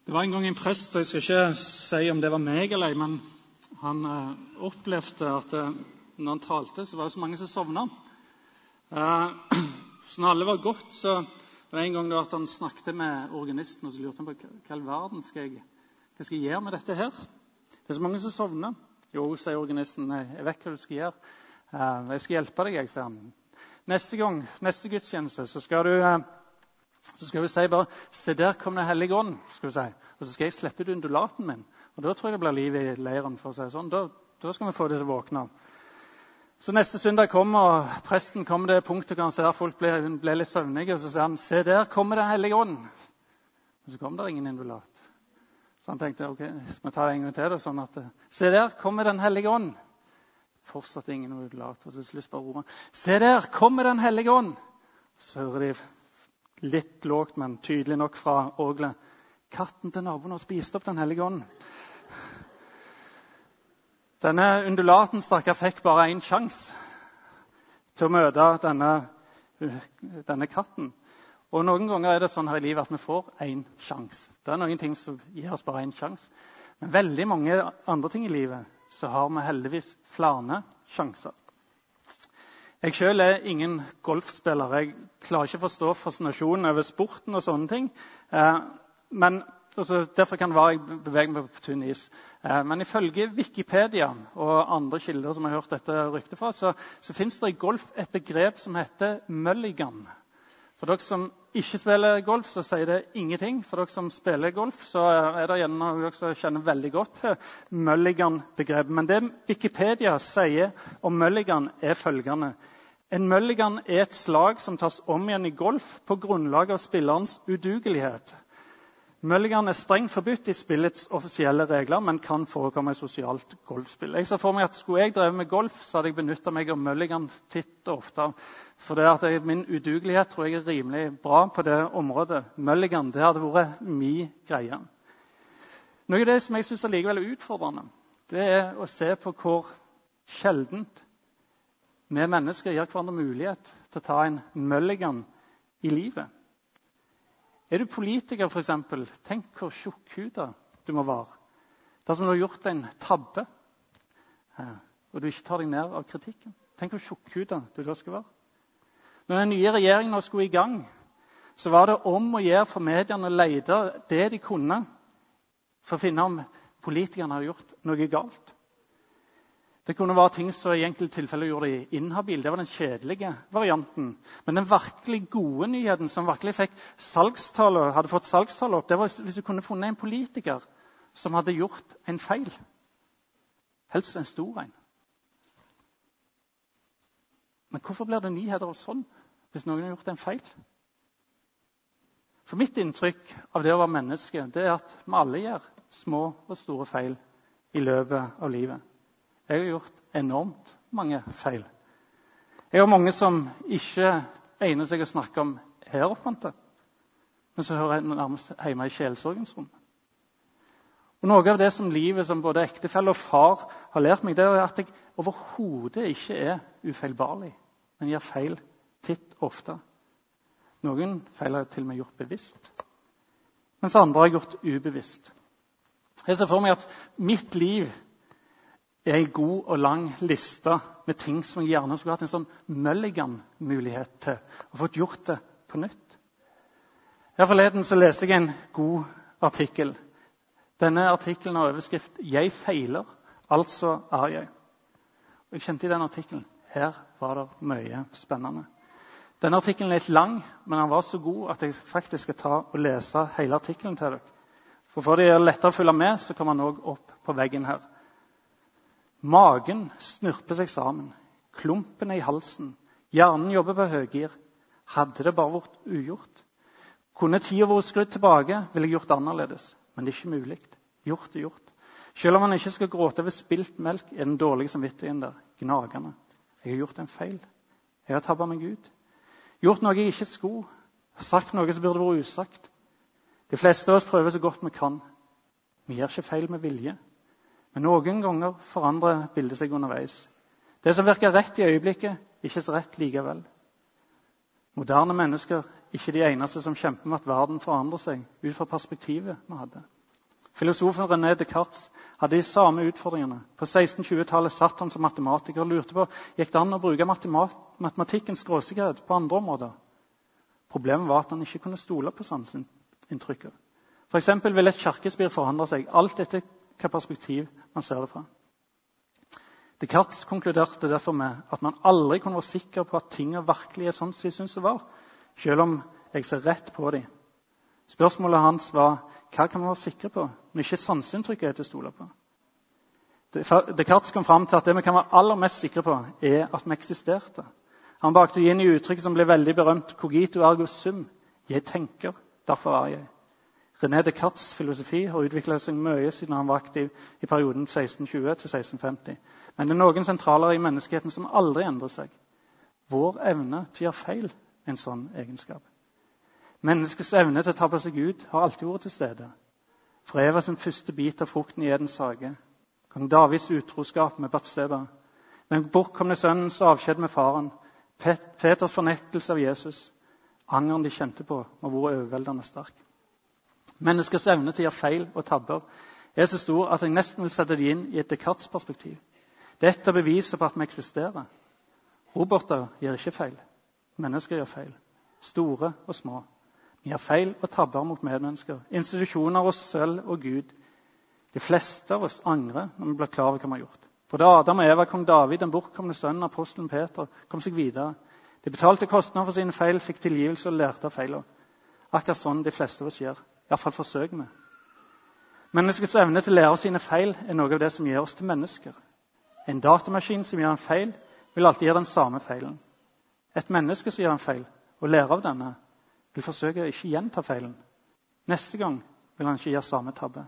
Det var en gang en prest, og jeg skal ikke si om det var meg eller ei, men han opplevde at når han talte, så var det så mange som sovnet. Så når alle var gått, så var det en gang da at han snakket med organisten, og så lurte han på hva i verden skal jeg gjøre med dette her? Det er så mange som sovner. Jo, sier organisten, nei, jeg vet hva du skal gjøre. Jeg skal hjelpe deg, jeg, sier han. Neste gudstjeneste, så skal vi si bare, se der kom den hellige ånd, skal vi si. Og så skal jeg slippe ut undulaten min. Og da tror jeg det blir liv i leiren, for å si sånn. Da skal vi få det til å våkne. Så neste søndag kommer, og presten kommer til punktet, og han ser at folk ble litt søvnige, og så sier han, se der kommer den hellige ånd. Og så kommer det ingen undulat. Så han tenkte, ok, skal vi ta det en gang til, sånn at, se der kommer den hellige ånd. Fortsatt ingen undulat, og så slutt bare romer. Se der kommer den hellige ånd. Så hører de litt lågt, men tydelig nok fra orgelet. Katten til naboen har spist opp den hellige ånd. Denne undulaten stakkar fikk bare en sjanse til å møte denne katten. Og noen ganger er det sånn her i livet at vi får en sjanse. Det er noen ting som gir oss bare en sjanse. Men veldig mange andre ting i livet så har vi heldigvis flere sjanser. Jeg selv er ingen golfspiller. Jeg klarer ikke å forstå fascinasjonen over sporten og sånne ting. Men derfor kan jeg bevege meg på tynn is. Men ifølge Wikipedia og andre kilder som har hørt dette ryktet fra, så finnes det i golf et begrep som heter mulligan. For dere som ikke spiller golf, så sier det ingenting. For dere som spiller golf, så er det gjerne noe dere som kjenner veldig godt til mulligan-begrepet. Men det Wikipedia sier om mulligan er følgende. En mulligan er et slag som tas om igjen i golf på grunnlag av spillerens udugelighet. Mulligan er strengt forbudt i spillets offisielle regler, men kan forekomme i sosialt golfspill. Jeg ser for meg at skulle jeg drevet med golf, så hadde jeg benyttet meg av mulligan titt og ofte. For det at min udugelighet tror jeg er rimelig bra på det området. Mulligan, det hadde vært min greie. Noe av det som jeg synes er likevel utfordrende, det er å se på hvor sjeldent vi mennesker gir hverandre mulighet til å ta en mulligan i livet. Er du politiker, for eksempel, tenk hvor tjukkhudet du må være. Dersom du har gjort en tabbe, og du ikke tar deg ned av kritikken. Tenk hvor tjukkhudet du da skal være. Når den nye regjeringen nå skulle i gang, så var det om å gjøre for mediene å lete det de kunne for å finne om politikerne hadde gjort noe galt. Det kunne være ting som i enkelte tilfeller gjorde de inhabile. Det var den kjedelige varianten. Men den virkelig gode nyheten som virkelig hadde fått salgstallet opp, det var hvis du kunne funnet en politiker som hadde gjort en feil. Helst en stor en. Men hvorfor blir det nyheter av sånn hvis noen har gjort en feil? For mitt inntrykk av det å være menneske, det er at vi alle gjør små og store feil i løpet av livet. Jeg har gjort enormt mange feil. Jeg har mange som ikke egner seg å snakke om her oppe, men så hører jeg nærmest hjemme i sjelssorgens rom. Og noe av det som livet som både ektefelle og far har lært meg, det er at jeg overhodet ikke er ufeilbarlig, men gjør feil titt ofte. Noen feil har jeg til og med gjort bevisst, mens andre har gjort ubevisst. Jeg ser for meg at mitt liv er en god og lang liste med ting som jeg gjerne skulle hatt en sånn mulligan-mulighet til, og fått gjort det på nytt. Her forleden så leste jeg en god artikkel. Denne artikkelen har overskrift «Jeg feiler, altså er jeg». Og jeg kjente i den artikkelen, her var det mye spennende. Denne artikkelen er litt lang, men den var så god at jeg faktisk skal ta og lese hele artikkelen til dere. For det er lettere å følge med, så kommer den også opp på veggen her. Magen snurper seg sammen, klumpene i halsen, hjernen jobber på høygir. Hadde det bare vært ugjort? Kunne tida vært skrudd tilbake, ville jeg gjort annerledes. Men det er ikke mulig. Gjort er gjort. Selv om man ikke skal gråte over spilt melk, er den dårlige samvittigheten der, gnagende. Jeg har gjort en feil. Jeg har tabbet meg ut. Gjort noe jeg ikke skulle. Sagt noe som burde vært usagt. De fleste av oss prøver så godt vi kan. Vi gjør ikke feil med vilje. Men noen ganger forandrer bildet seg underveis. Det som virker rett i øyeblikket, ikke så rett likevel. Moderne mennesker ikke de eneste som kjemper med at verden forandrer seg ut fra perspektivet vi hadde. Filosofen René Descartes hadde de samme utfordringene. På 1620-tallet satt han som matematiker og lurte på gikk det an å bruke matematikkens skråsikkerhet på andre områder. Problemet var at han ikke kunne stole på sanseinntrykket. For eksempel vil et kirkespir forandre seg, alt etter hva perspektiv man ser det fra. Descartes konkluderte derfor med at man aldri kunne være sikker på at tingene virkelig er sånn som de synes det var, selv om jeg ser rett på dem. Spørsmålet hans var, hva kan man være sikre på når ikke sanseinntrykket er til å stole på? Descartes kom fram til at det vi kan være aller mest sikre på, er at vi eksisterte. Han bakte inn i uttrykket som ble veldig berømt, cogito ergo sum. Jeg tenker, derfor er jeg. René Descartes' filosofi har utviklet seg mye siden han var aktiv i perioden 1620 til 1650. Men det er noen sentraler i menneskeheten som aldri endrer seg. Vår evne til å gjøre feil er en sånn egenskap. Menneskets evne til å ta på seg Gud har alltid vært til stede. Fra Eva sin første bit av frukten i Edens hage, kong Davids utroskap med Batseba, den bortkomne sønnens avskjed med faren, Peters fornektelse av Jesus, angeren de kjente på, var vært overveldende sterk. Menneskets evne til å gjøre feil og tabber er så stor at jeg nesten vil sette det inn i et Descartes-perspektiv. Dette er beviset på at vi eksisterer. Roboter gjør ikke feil. Mennesker gjør feil. Store og små. Vi gjør feil og tabber mot medmennesker, institusjoner, oss selv og Gud. De fleste av oss angrer når vi blir klar over hva vi har gjort. Både Adam og Eva, kong David, den bortkomne sønnen, apostelen Peter, kom seg videre. De betalte kostnader for sine feil, fikk tilgivelse og lærte av feilene. Akkurat sånn de fleste av oss gjør. I hvert fall forsøker vi. Menneskets evne til å lære sine feil er noe av det som gjør oss til mennesker. En datamaskin som gjør en feil, vil alltid gjøre den samme feilen. Et menneske som gjør en feil, og lærer av denne, vil forsøke å ikke gjenta feilen. Neste gang vil han ikke gjøre samme tabbe.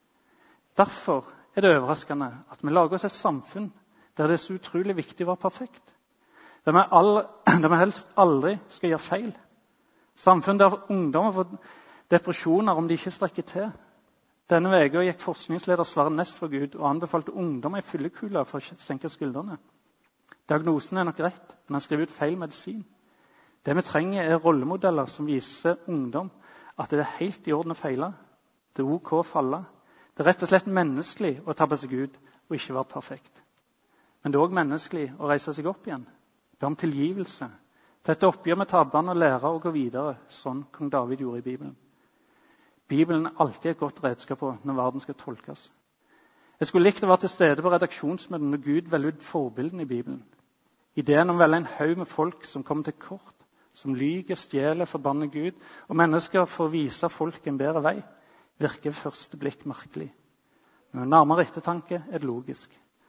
Derfor er det overraskende at vi lager oss et samfunn der det er så utrolig viktig å være perfekt. Der vi helst aldri skal gjøre feil. Samfunn der ungdommer får depresjoner om de ikke strekker til. Denne veka gikk forskningsleder Sverre Næss for Gud og anbefalte ungdommer i fyllekula for å senke skuldrene. Diagnosen er nok rett, men han skriver ut feil medisin. Det vi trenger er rollemodeller som viser ungdom at det er helt i orden å feile. Det er ok å falle. Det er rett og slett menneskelig å tabbe seg ut og ikke være perfekt. Men det er også menneskelig å reise seg opp igjen. Be om tilgivelse. Tette oppgjør med tabbene og lære å gå videre, sånn kong David gjorde i Bibelen. Bibelen er alltid et godt redskap på når verden skal tolkes. Jeg skulle likt å være til stede på redaksjonsmøten når Gud velger ut forbildene i Bibelen. Ideen om å velge en haug med folk som kommer til kort, som lyger, stjeler, forbanner Gud, og mennesker for å vise folk en bedre vei, virker ved første blikk merkelig. Men med nærmere ettertanke er det logisk.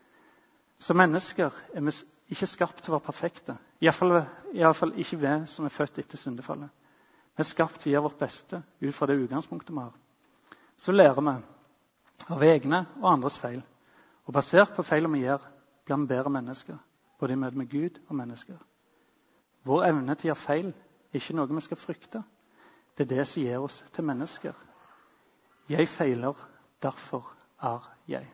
Som mennesker er vi ikke skapt til å være perfekte. I alle fall ikke vi som er født etter syndefallet. Vi er skapt til å gjøre vårt beste ut fra det utgangspunktet vi har. Så lærer vi av egne og andres feil. Og basert på feilene vi gjør, blir vi bedre mennesker. Både i møte med Gud og mennesker. Vår evne til å gjøre feil er ikke noe vi skal frykte. Det er det som gjør oss til mennesker. Jeg feiler, derfor er jeg.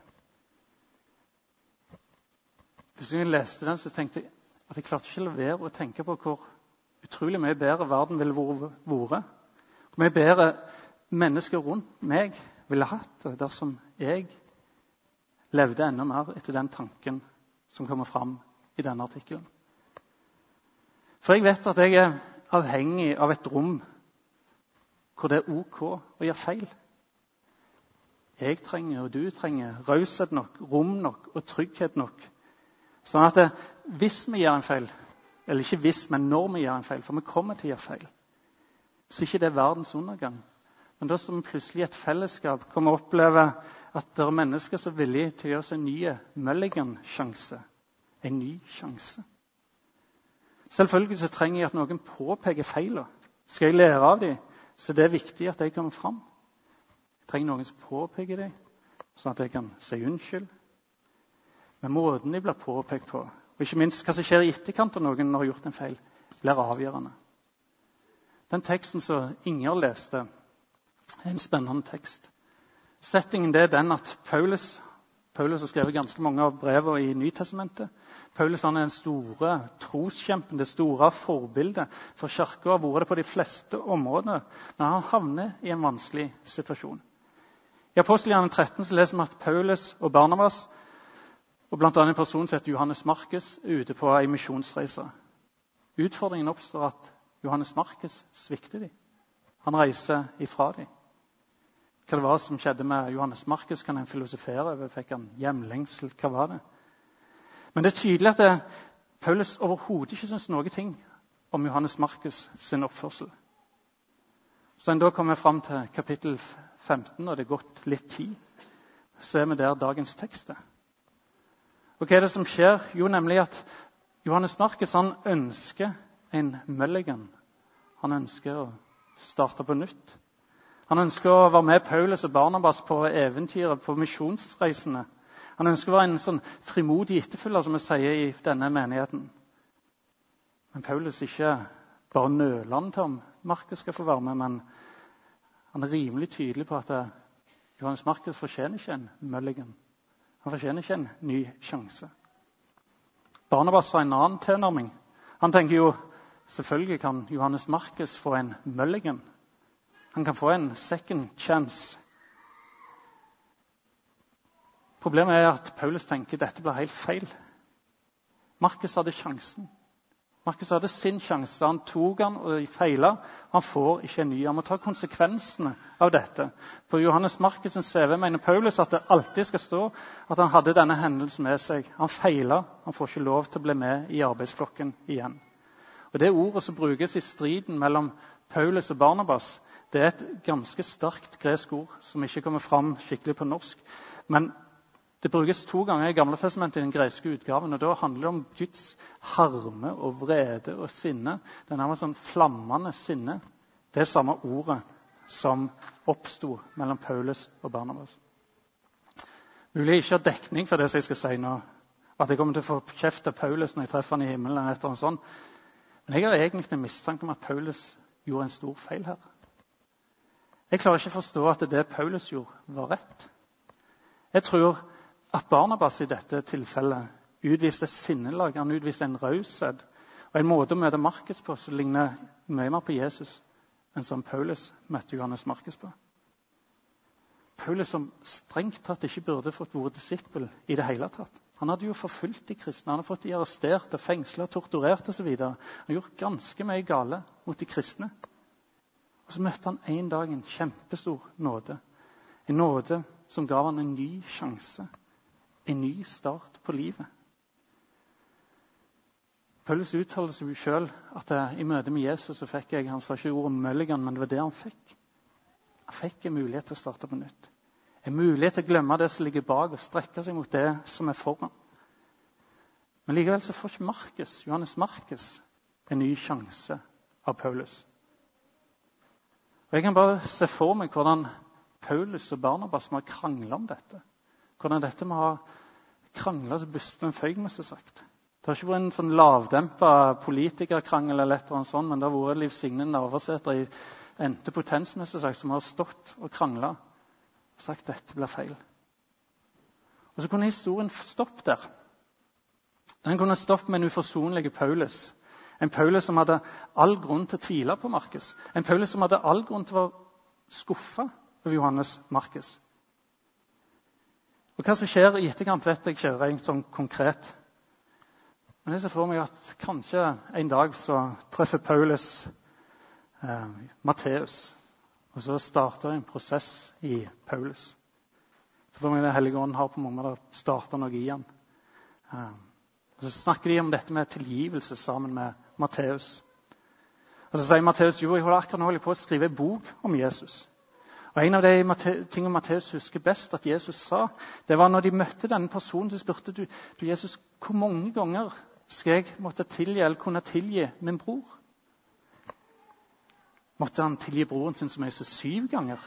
Hvis jeg leste den, så tenkte jeg at jeg klarte ikke å la være å tenke på hvor utrolig mye bedre verden ville vært. Hvor mye bedre mennesker rundt meg ville hatt det dersom jeg levde enda mer etter den tanken som kommer fram i denne artikkelen. For jeg vet at jeg er avhengig av et rom hvor det er ok å gjøre feil. Jeg trenger, og du trenger, raushet nok, rom nok og trygghet nok. Sånn at hvis vi gjør en feil, eller ikke hvis, men når vi gjør en feil, for vi kommer til å gjøre feil, så ikke det er verdens undergang. Men da står vi plutselig i et fellesskap, kommer å oppleve at det er mennesker som er villige til å gjøre seg en ny Mulligan-sjanse. En ny sjanse. Selvfølgelig så trenger jeg at noen påpeker feilene. Skal jeg lære av dem, så det er viktig at de kommer fram. Jeg trenger noen som påpeker dem, sånn at jeg kan si unnskyld. Men måten de blir påpekt på, og ikke minst hva som skjer i etterkant av noen har gjort en feil, blir avgjørende. Den teksten som Inger leste, er en spennende tekst. Settingen det er den at Paulus har skrevet ganske mange av brevene i Nytestamentet. Paulus han er den store troskjempen, det store forbildet for kirken, og har vært det på de fleste områder, men han havner i en vanskelig situasjon. I Apostelgjerningene 13 så leser vi at Paulus og Barnabas, og blant annet en person som heter Johannes Markus, er ute på en misjonsreise. Utfordringen oppstår at Johannes Markus svikter dem. Han reiser ifra dem. Hva det var som skjedde med Johannes Markus, kan en filosofere over. Fikk han hjemlengsel? Hva var det? Men det er tydelig at Paulus overhodet ikke synes noe ting om Johannes Markus sin oppførsel. Så en da kommer fram til kapittel 15, og det er gått litt tid, så er vi der dagens tekst er. Og hva er det som skjer? Jo, nemlig at Johannes Markus han ønsker en mulligan. Han ønsker å starte på nytt. Han ønsker å være med Paulus og Barnabas på eventyret, på misjonsreisene. Han ønsker å være en sånn frimodig etterfølger, som vi sier i denne menigheten. Men Paulus ikke bare nøler han til om Markus skal få være med, men han er rimelig tydelig på at Johannes Markus fortjener ikke en mulligan. Han fortjener ikke en ny sjanse. Barnabas har en annen tilnærming. Han tenker jo, selvfølgelig kan Johannes Markus få en mulligan. Han kan få en second chance. Problemet er at Paulus tenker at dette blir helt feil. Markus hadde sjansen. Markus hadde sin sjanse. Han tok han og feilet. Han får ikke en ny. Han må ta konsekvensene av dette. På Johannes Markus' CV mener Paulus at det alltid skal stå at han hadde denne hendelsen med seg. Han feilet. Han får ikke lov til å bli med i arbeidsflokken igjen. Og det ordet som brukes i striden mellom Paulus og Barnabas, det er et ganske sterkt gresk ord som ikke kommer fram skikkelig på norsk. Men det brukes 2 ganger i Gamle testamentet i den greske utgaven, og da handler det om Guds harme og vrede og sinne. Det er nærmest sånn flammende sinne. Det er samme ordet som oppstod mellom Paulus og Barnabas. Mulig ikke har dekning for det som jeg skal si nå, at jeg kommer til å få kjeft av Paulus når jeg treffer han i himmelen eller et eller annet sånt. Men jeg har egentlig en mistanke om at Paulus gjorde en stor feil her. Jeg klarer ikke å forstå at det Paulus gjorde, var rett. Jeg tror at Barnabas i dette tilfellet utviste sinnelag. Han utviste en raushet og en måte å møte Markus på som ligner mye mer på Jesus enn som Paulus møtte Johannes Markus på. Paulus som strengt tatt ikke burde fått vært disippel i det hele tatt. Han hadde jo forfulgt de kristne. Han hadde fått de arrestert, fengslet, torturert osv. Han hadde gjort ganske mye gale mot de kristne. Og så møtte han en dag en kjempestor nåde. En nåde som gav han en ny sjanse. En ny start på livet. Paulus uttalte seg selv at i møte med Jesus så fikk jeg, han sa ikke ordet mulligan, men det var det han fikk. Han fikk en mulighet til å starte på nytt. En mulighet til å glemme det som ligger bak og strekke seg mot det som er foran. Men likevel så får ikke Johannes Markus en ny sjanse av Paulus. Og jeg kan bare se for meg hvordan Paulus og Barnabas må ha kranglet om dette. Hvordan dette må ha kranglet så busten føyg, må jeg sagt. Det har ikke vært en sånn lavdempet politikerkrangel eller et eller annet sånt, men det har vært Liv Signe Navarsete i endte potensmessig sagt, som har stått og kranglet og sagt at dette blir feil. Og så kunne historien stoppe der. Den kunne stoppe med en uforsonlig Paulus. En Paulus som hadde all grunn til å tvile på Markus. En Paulus som hadde all grunn til å være skuffet over Johannes Markus. Og hva som skjer i etterkant vet jeg ikke rent sånn konkret. Men jeg ser for meg at kanskje en dag så treffer Paulus Matteus. Og så starter en prosess i Paulus. Så får vi det Hellige Ånd har på mange måter startet noe i han. Og så snakker de om dette med tilgivelse sammen med Matteus. Og så sier Matteus, jo, jeg holder akkurat på å skrive en bok om Jesus. Og en av de tingene Matteus husker best at Jesus sa, det var når de møtte denne personen, så spurte du Jesus, hvor mange ganger skal jeg måtte tilgi eller kunne tilgi min bror? Måtte han tilgi broren sin som er så 7 ganger?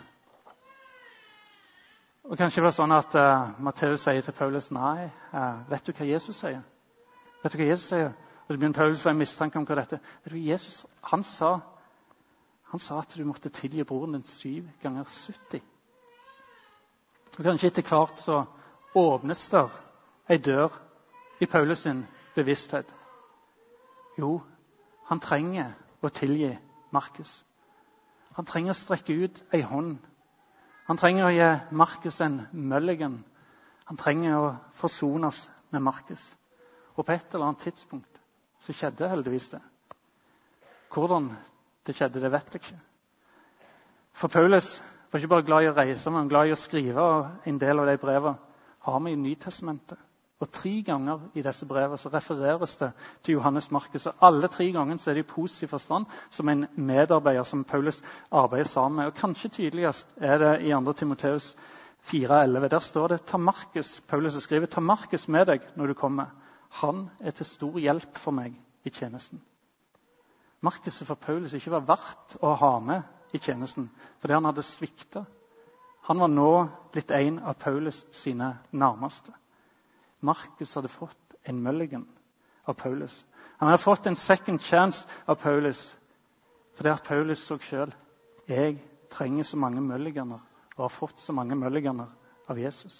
Og kanskje det var sånn at Matteus sier til Paulus, nei, vet du hva Jesus sier? Vet du hva Jesus sier? Og så begynner Paulus å få en mistanke om hva dette. Vet du hva Jesus, han sa at du måtte tilgi broren din 7 ganger 70. Og kanskje etter hvert så åpnes der en dør i Paulus sin bevissthet. Jo, han trenger å tilgi Markus. Han trenger å strekke ut en hånd. Han trenger å gi Markus en mulligan. Han trenger å forsones med Markus. Og på et eller annet tidspunkt så skjedde heldigvis det. Hvordan det skjedde, det vet jeg ikke. For Paulus var ikke bare glad i å reise, men glad i å skrive, og en del av de brevene har vi i Nytestamentet. Og 3 ganger i disse brevene så refereres det til Johannes Markus. Og alle 3 ganger så er det i positiv forstand som en medarbeider som Paulus arbeider sammen med. Og kanskje tydeligst er det i 2. Timoteus 4,11. Der står det, Paulus skriver, ta Markus med deg når du kommer. Han er til stor hjelp for meg i tjenesten. Markus for Paulus ikke var verdt å ha med i tjenesten, fordi han hadde sviktet. Han var nå blitt en av Paulus sine nærmeste. Markus hadde fått en mulligan av Paulus. Han hadde fått en second chance av Paulus, fordi at Paulus så selv, jeg trenger så mange mulliganer, og har fått så mange mulliganer av Jesus.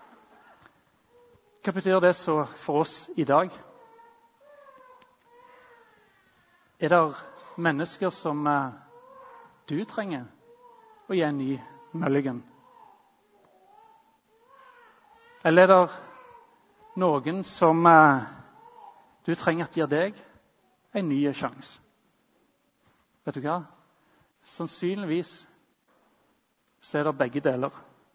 Hva betyr det så for oss i dag? Er det mennesker som du trenger å gi en ny mulligan? Eller er det noen som du trenger at gir deg en ny sjanse? Vet du hva? Sannsynligvis så er det begge deler.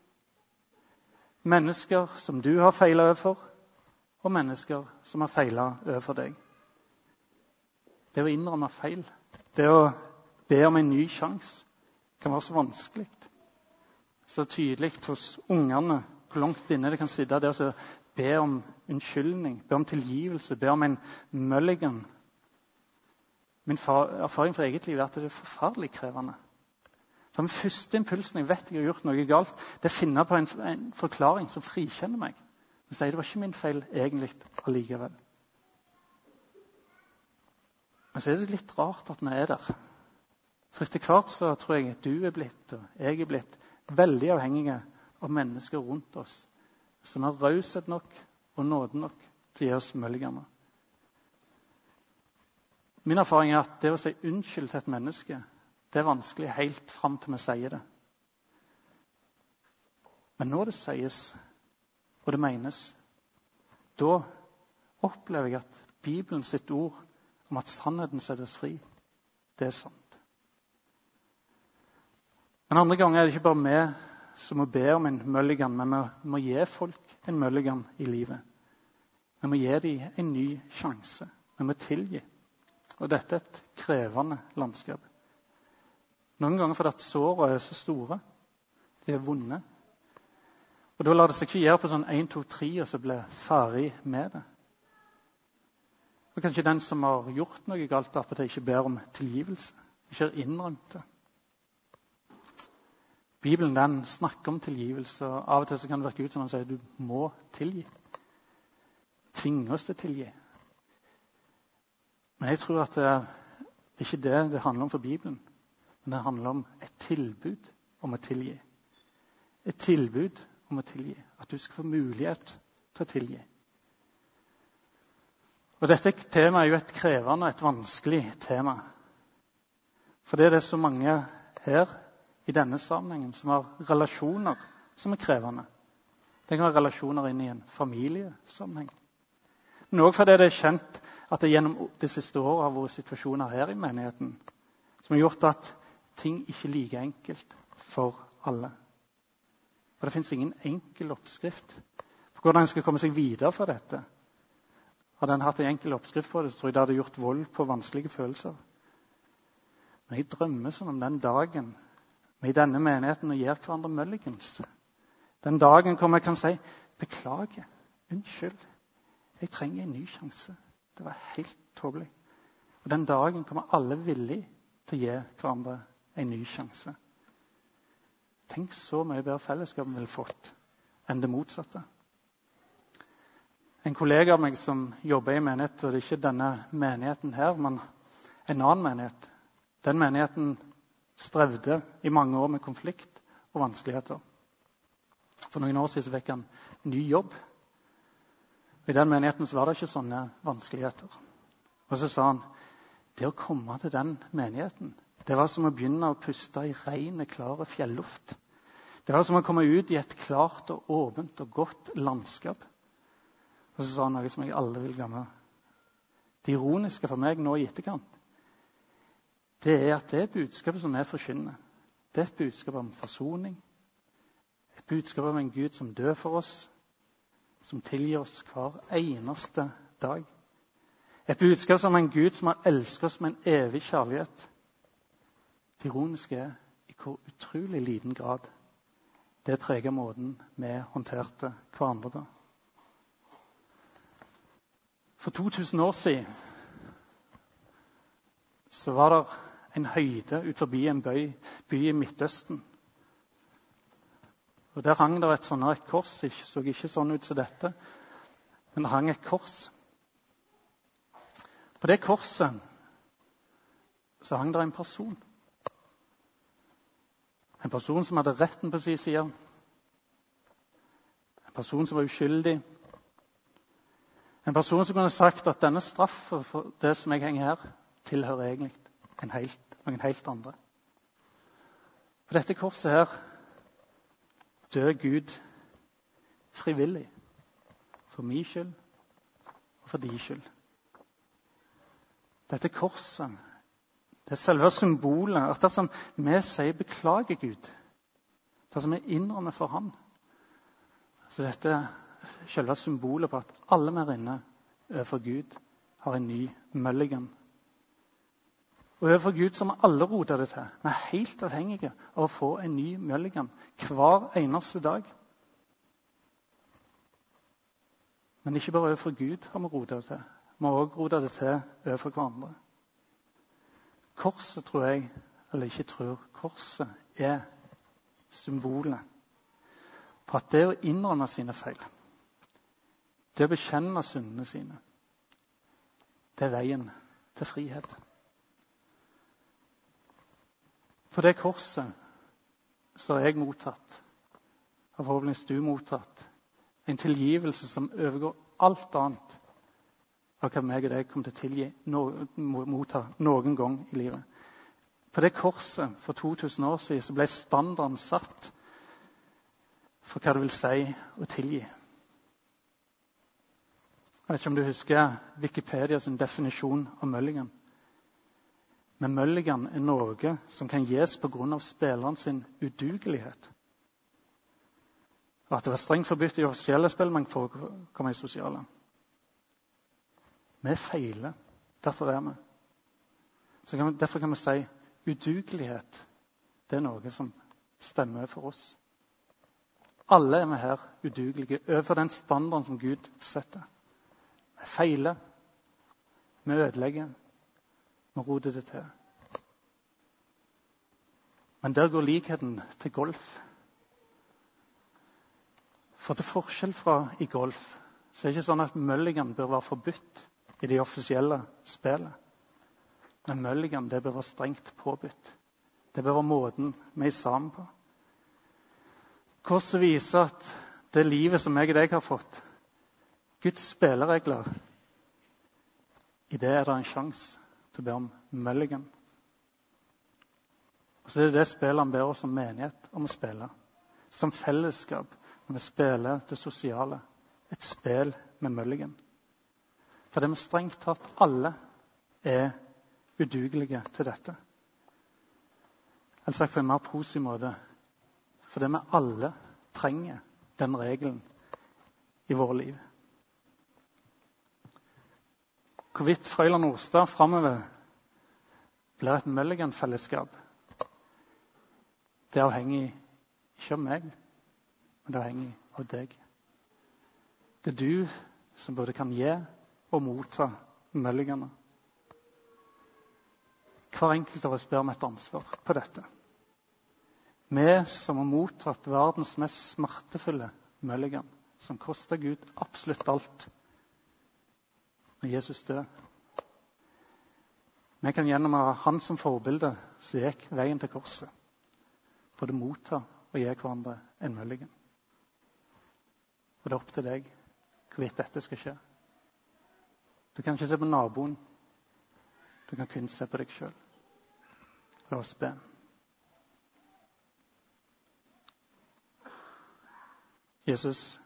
Mennesker som du har feilet overfor, og mennesker som har feilet overfor deg. Det å innrømme feil, det å be om en ny sjanse, kan være så vanskelig. Så tydelig hos ungene hvor langt inne det kan sitte der og be om unnskyldning, be om tilgivelse, be om en mulligan. Min erfaring fra eget liv er at det er forferdelig krevende. For den første impulsen jeg vet jeg har gjort noe galt, det er å finne på en forklaring som frikjenner meg. Og sier det var ikke min feil egentlig allikevel. Men så er det litt rart at vi er der. For etter hvert så tror jeg at du er blitt, og jeg er blitt, veldig avhengige av mennesker rundt oss som har raushet nok og nåde nok til å gi oss mulliganer. Min erfaring er at det å si unnskyld til et menneske, det er vanskelig helt fram til vi sier det. Men når det sies, og det menes, da opplever jeg at Bibelen sitt ord om at sannheten setter oss fri, det er sant. Men andre ganger er det ikke bare vi som må be om en mulligan, men vi må gi folk en mulligan i livet. Vi må gi dem en ny sjanse. Vi må tilgi. Og dette er et krevende landskap. Noen ganger fordi at sårene er så store. De er vonde. Og da lar det seg ikke gjøre på sånn 1, 2, 3, og så bli ferdig med det. Og kanskje den som har gjort noe galt, at de ikke ber om tilgivelse. Ikke har innrømt det. Bibelen den snakker om tilgivelse, og av og til så kan det virke ut som han sier du må tilgi. Tvinge oss til å tilgi. Men jeg tror at det er ikke det handler om for Bibelen, men det handler om et tilbud om å tilgi. Et tilbud om å tilgi. At du skal få mulighet til å tilgi. Og dette temaet er jo et krevende og et vanskelig tema. For det er så mange her i denne sammenhengen som har relasjoner som er krevende. Det kan være relasjoner inn i en familiesammenheng. Men også fordi det er kjent at det gjennom de siste årene har vært situasjoner her i menigheten som har gjort at ting ikke er like enkelt for alle. For det finnes ingen enkel oppskrift på hvordan en skal komme seg videre fra dette. Hadde en hatt en enkel oppskrift på det, så tror jeg det hadde gjort vold på vanskelige følelser. Men jeg drømmer sånn om den dagen vi i denne menigheten og gir hverandre mulligans. Den dagen hvor vi kan si, beklager, unnskyld, jeg trenger en ny sjanse. Det var helt tåpelig. Og den dagen kommer alle villige til å gi hverandre en ny sjanse. Tenk så mye bedre fellesskap vi ville fått enn det motsatte. En kollega av meg som jobber i menighet, og det er ikke denne menigheten her, men en annen menighet. Den menigheten strevde i mange år med konflikt og vanskeligheter. For noen år siden fikk han ny jobb. Og i den menigheten så var det ikke sånne vanskeligheter. Og så sa han, det å komme til den menigheten, det var som å begynne å puste i ren, klare fjelluft. Det var som å komme ut i et klart og åpent og godt landskap. Og så sa han noe som jeg aldri vil glemme. Det ironiske for meg nå i etterkant, det er at det budskapet som vi forkynner, det er et budskap om forsoning. Et budskap om en Gud som dør for oss, som tilgir oss hver eneste dag. Et budskap som en Gud som har elsket oss med en evig kjærlighet. Det ironiske er i hvor utrolig liten grad det preger måten vi håndterte hverandre på. For 2000 år siden så var det en høyde ut forbi en by i Midtøsten. Og der hang det et kors. Det så ikke sånn ut som dette, men det hang et kors. På det korset så hang det en person. En person som hadde retten på sin side. En person som var uskyldig. En person som kunne sagt at denne straffen for det som jeg henger her, tilhører egentlig noen helt andre. På dette korset her dør Gud frivillig. For min skyld og for din skyld. Dette korset, det er selve symbolet at dersom vi sier beklager Gud, dersom vi innrømmer for ham, så dette er selve symbolet på at alle vi her inne overfor Gud har en ny mulligan. Og overfor Gud som alle roter det til. Vi er helt avhengige av å få en ny mulligan hver eneste dag. Men ikke bare overfor Gud har vi rotet det til. Vi har også rotet det til overfor hverandre. Korset tror jeg, eller ikke tror, korset er symbolet på at det å innrømme sine feil, det å bekjenne syndene sine, det er veien til frihet. På det korset så har jeg mottatt, og forhåpentligvis du mottatt, en tilgivelse som overgår alt annet av hva meg og deg kommer til å motta noen gang i livet. På det korset for 2000 år siden så ble standarden satt for hva det vil si å tilgi. Jeg vet ikke om du husker Wikipedia sin definisjon av mulligan. Men mulligan er noe som kan gis på grunn av spilleren sin udugelighet. Og at det var strengt forbudt i offisielle spill, men for å komme i sosiale. Vi feiler, derfor er vi. Derfor kan vi si udugelighet, det er noe som stemmer for oss. Alle er vi her udugelige overfor den standarden som Gud setter. Vi feiler, vi ødelegger, vi roter det til. Men der går likheten til golf. For til forskjell fra i golf, så er det ikke sånn at mulligan bør være forbudt i de offisielle spillet. Men mulligan, det bør være strengt påbudt. Det bør være måten vi er sammen på. Korset viser at det livet som jeg og deg har fått, Guds spilleregler, i det er det en sjanse til å be om mulligan. Og så er det spillet han ber oss som menighet om å spille. Som fellesskap, når vi spiller det sosiale. Et spill med mulligan. For det med strengt tatt alle er udugelige til dette. Eller sagt på en mer positiv måte. For det med alle trenger den regelen i våre liv. Hvorvidt Frøyland Nordstad fremover blir et mulligan-fellesskap, det er avhengig ikke av meg, men det er avhengig av deg. Det er du som både kan gi og motta mulligane. Hver enkelt av oss ber om et ansvar på dette. Vi som har mottatt verdens mest smertefulle mulligan, som koster Gud absolutt alt, når Jesus død. Vi kan gjennom å ha han som forbilde, så gikk veien til korset. Både motta og gi hverandre en mulligan. Og det er opp til deg hvorvidt dette skal skje. Du kan ikke se på naboen. Du kan kun se på deg selv. La oss be. Jesus,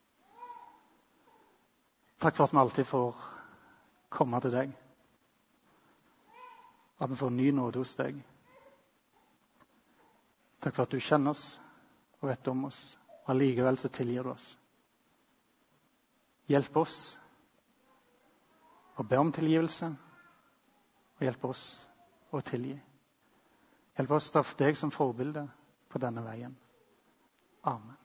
takk for at vi alltid får komme til deg. At vi får ny nåde hos deg. Takk for at du kjenner oss og vet om oss. Allikevel så tilgir du oss. Hjelp oss å be om tilgivelse, og hjelp oss å tilgi. Hjelp oss til å ha deg som forbilde på denne veien. Amen.